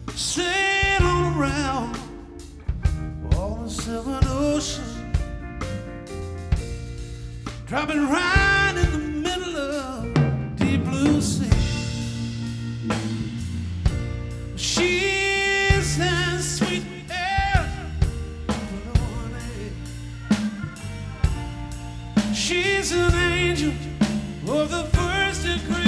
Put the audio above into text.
Sail around all the seven oceans, dropping right in the middle of deep blue sea. She's as sweet as honey. She's an angel of the first degree.